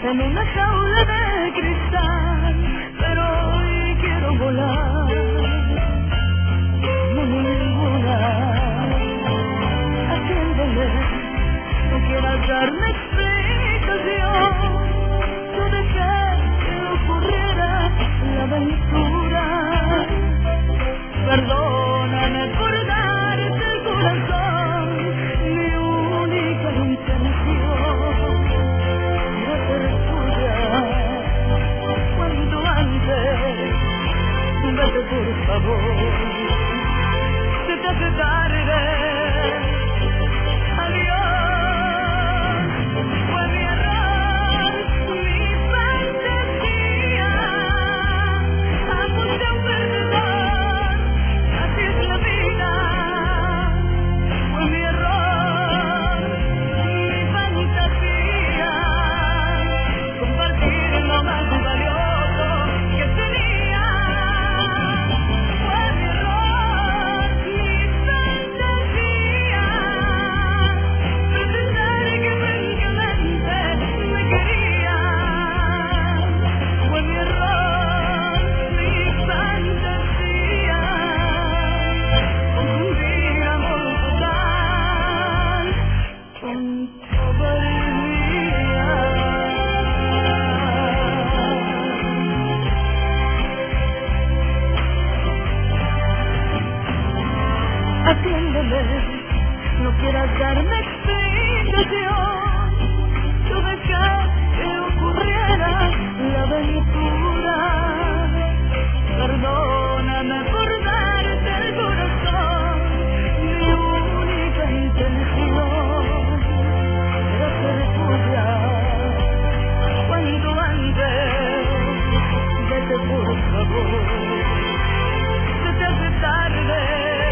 en una jaula de cristal, pero hoy quiero volar como ninguna. Atiéndeme, no quieras darme explicación. Yo dejé que ocurriera la aventura. Perdóname por darte el corazón, mi única intención era ser tuya. Cuanto antes, vete por favor, se te hace tarde. Adiós, fue mi error, mi fantasía. Apunté un perdedor, así es la vida. Fue mi error, mi fantasía. Compartir lo más valioso que tenía. Fue mi error, mi fantasía. Pretender que francamente me quería. Fue mi error, mi fantasía. Confundir amor total con cobardía. Atiéndeme, no quieras darme explicación. Yo dejé que ocurriera la aventura. Perdóname por darte el corazón, mi única intención era ser tuya. Cuanto antes, vete por favor, se te hace tarde.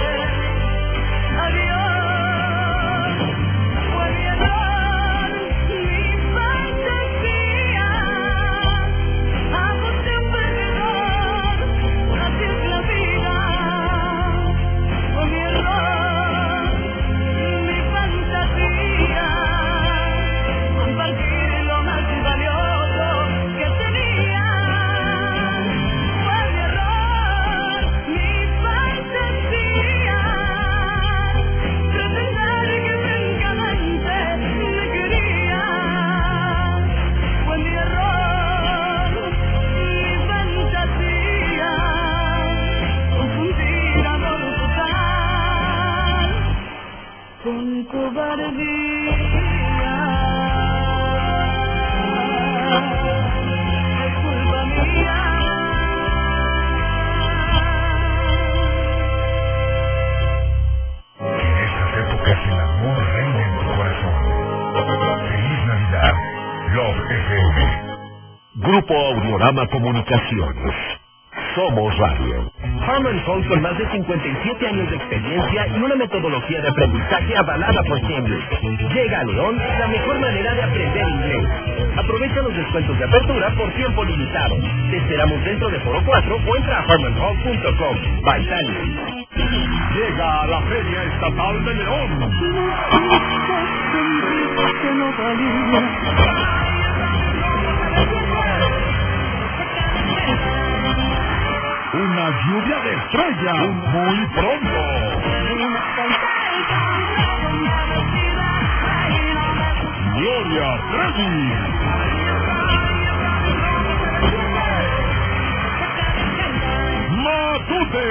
Adiós, fue mi error, mi fantasía. Aposté un perdedor, así es la vida. Fue mi error, mi fantasía. Compartir lo más valioso que tenía. Fue mi error, mi fantasía. Pretender que francamente me quería. Fue mi error, mi fantasía. Confundir amor total con cobardía. Es culpa mía. En estas épocas el amor reina en tu corazón. Feliz Navidad, Love FM. Grupo Audiorama Comunicaciones. Somos Radio. Harman Hall, con más de 57 años de experiencia y una metodología de aprendizaje avalada por Cambridge. Llega a León la mejor manera de aprender inglés. Aprovecha los descuentos de apertura por tiempo limitado. Te esperamos dentro de Foro 4 o entra a harmanhall.com. Baitalion. Llega a la Feria Estatal de León. Que no valía. Una lluvia de estrellas muy pronto. Gloria Trevi. Matute.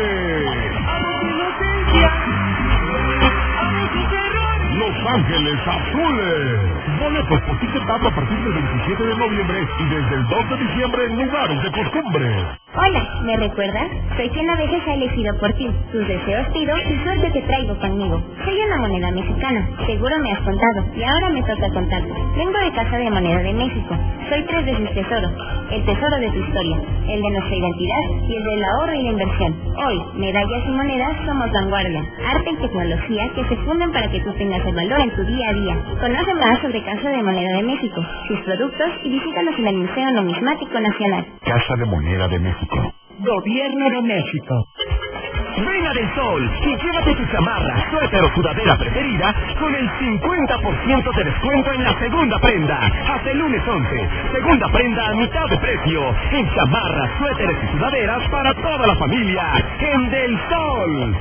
Los Ángeles Azules. Boletos por Ticket Tap a partir del 27 de noviembre y desde el 2 de diciembre en lugares de costumbre. Hola, ¿me recuerdas? Soy quien a veces ha elegido por ti. Tus deseos pido y suerte te traigo conmigo. Soy una moneda mexicana, seguro me has contado, y ahora me toca contarte. Vengo de Casa de Moneda de México. Soy 3 veces tesoro. El tesoro de tu historia, el de nuestra identidad y el del ahorro y la inversión. Hoy, medallas y monedas somos vanguardia, arte y tecnología que se funden para que tú tengas el valor en tu día a día. Conoce más sobre Casa de Moneda de México, sus productos y visítanos en el Museo Numismático Nacional. Casa de Moneda de México. Gobierno de México. Ven a Del Sol y llévate tu chamarra, suéter o sudadera preferida con el 50% de descuento en la segunda prenda. Hasta el lunes 11. Segunda prenda a mitad de precio. En chamarras, suéteres y sudaderas para toda la familia. En Del Sol.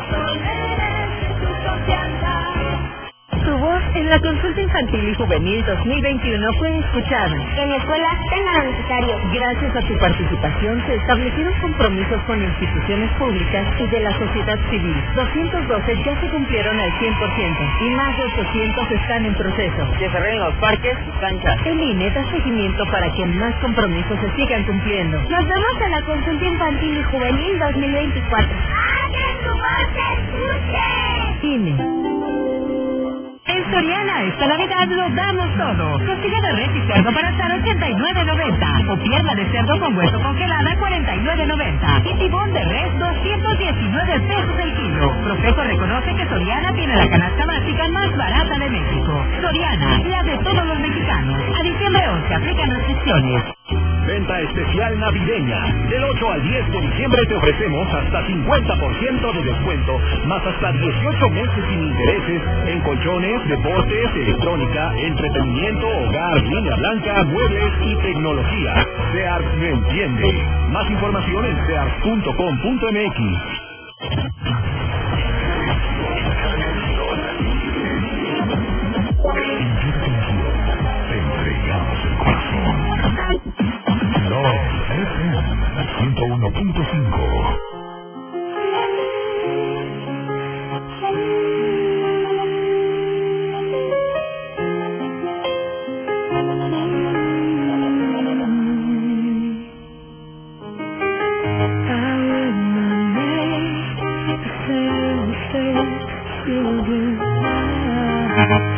Tu voz en la consulta infantil y juvenil 2021 fue escuchada. En la escuela tengan lo necesario. Gracias a tu participación se establecieron compromisos con instituciones públicas y de la sociedad civil. 212 ya se cumplieron al 100% y más de 800 están en proceso. Que se arreglen los parques y canchas. El INE da seguimiento para que más compromisos se sigan cumpliendo. Nos vemos en la consulta infantil y juvenil 2024. ¡Hagan tu voz se escuche! INE. En Soriana esta Navidad lo damos todo. Costilla de res y cerdo para estar 89.90. O pierna de cerdo con hueso congelada 49.90. Y tibón de res 219 pesos el kilo. Profeco reconoce que Soriana tiene la canasta básica más barata de México. Soriana, la de todos los mexicanos. A diciembre 11 aplican restricciones. Venta especial navideña. Del 8 al 10 de diciembre te ofrecemos hasta 50% de descuento, más hasta 18 meses sin intereses en colchones, deportes, electrónica, entretenimiento, hogar, línea blanca, muebles y tecnología. Sears me entiende. Más información en sears.com.mx. Entregamos el corazón. FM 101.5. I